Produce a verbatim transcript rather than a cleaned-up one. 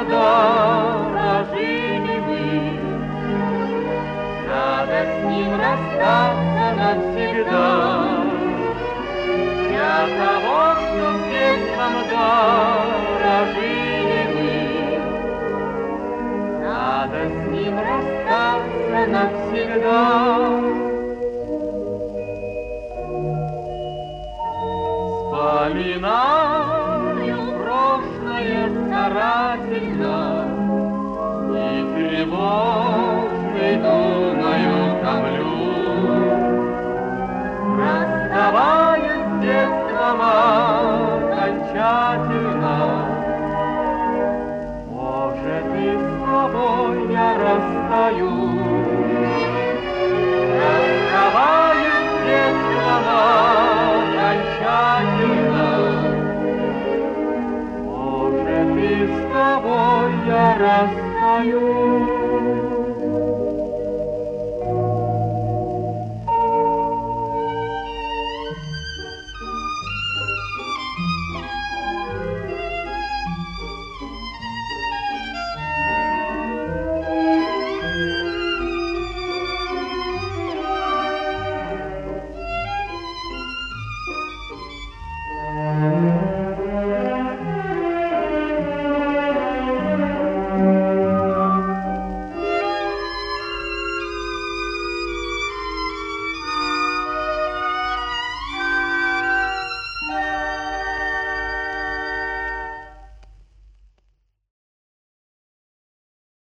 дорожили вы. Надо с ним расстаться навсегда. Для того, чтоб детством дорожили вы. Надо с ним расстаться навсегда. Вспоминаю прошлое старательно и тревожный думаю томлю, расставаясь с детством окончательно. Может, и с тобой я расстаюсь, расставаясь с детством окончательно. Может, и с тобой я расстаюсь.